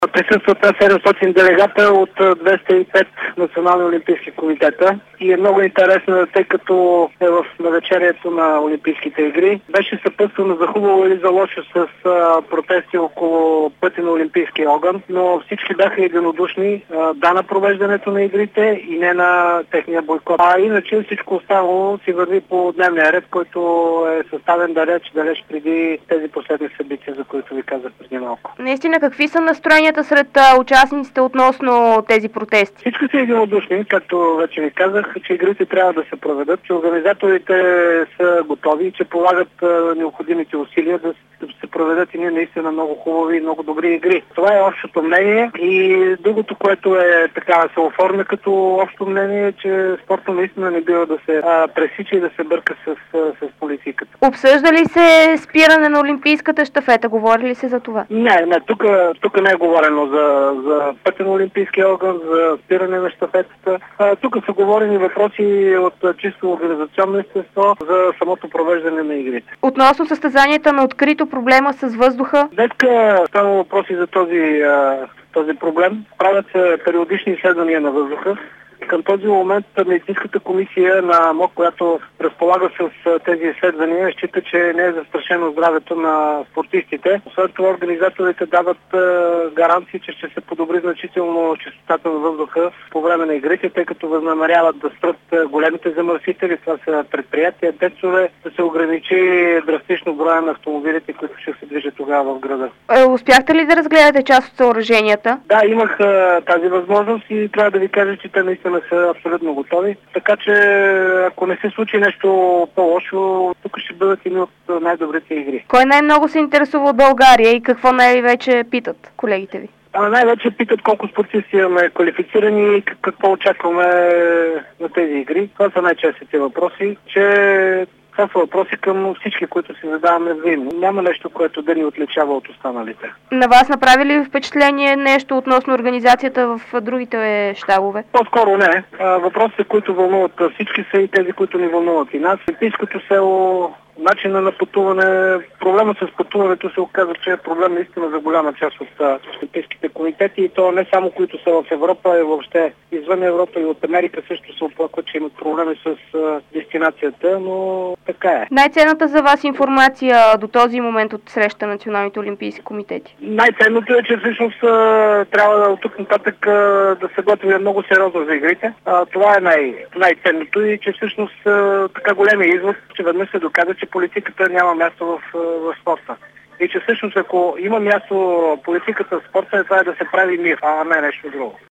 Присъстват 700 делегата от 205 национални олимпийски комитета и е много интересно, тъй като е в навечерието на Олимпийските игри. Беше съпътствано за хубаво или за лошо с протести около пътя на Олимпийския огън, но всички бяха единодушни да на провеждането на игрите и не на техния бойкот. А иначе всичко останало си върви по дневния ред, който е съставен далеч преди тези последни събития, за които ви казах преди малко. Наистина, какви са настроенията сред участниците относно тези протести? Всички са единодушни, както вече ви казах, че игрите трябва да се проведат, че организаторите са готови, че полагат необходимите усилия да се проведат и наистина много хубави и много добри игри. Това е общото мнение и другото, което е така се оформя като общо мнение, че спорта наистина не бива да се пресича и да се бърка с политиката. Обсъжда ли се спиране на олимпийската щафета? Говори ли се за това? Не, тук не е говорено за пътя на Олимпийския огън, за спиране на щафетата. Тук са говорени въпроси от чисто организационно естество за самото провеждане на игрите. Относно състезанията на открито, проблема с въздуха? Днеска става въпроси за този проблем. Правят се периодични изследвания на въздуха. Към този момент медицинската комисия на МОК, която разполага с тези изследвания, счита, че не е застрашено здравето на спортистите. Освен това, организаторите дават гаранции, че ще се подобри значително чистотата на въздуха по време на игрите, тъй като възнамеряват да спрат големите замърсители, това са предприятия, ТЕЦ-ове, да се ограничи драстично броя на автомобилите, които ще се движат тогава в града. Успяхте ли да разгледате част от съоръженията? Да, имах тази възможност и трябва да ви кажа, че те наистина са абсолютно готови. Така че, ако не се случи нещо по-лошо, тук ще бъдат едни от най-добрите игри. Кой най-много се интересува от България и какво най-вече питат колегите ви? Най-вече питат колко спортисти имаме квалифицирани и какво очакваме на тези игри. Това са най-честите въпроси, това са въпроси към всички, които си задаваме взаимно. Няма нещо, което да ни отличава от останалите. На вас направи ли впечатление нещо относно организацията в другите щабове? По-скоро не. Въпросите, които вълнуват всички, са и тези, които ни вълнуват и нас. Олимпийското село, начина на пътуване, проблемът с пътуването се оказа, че е проблем наистина за голяма част от олимпийските комитети и то не само които са в Европа, и въобще извън Европа и от Америка също се оплакват, че имат проблеми с дестинацията, но така е. Най-ценната за вас информация до този момент от среща на националните олимпийски комитети? Най-ценното е, че всъщност трябва от тук нататък да се готвим много сериозно за игрите. Това е най-ценното и че всъщност така големия извод, че веднъж се доказа, че политиката няма място в спорта. И че всъщност ако има място политиката в спорта, това е да се прави мир, а не нещо друго.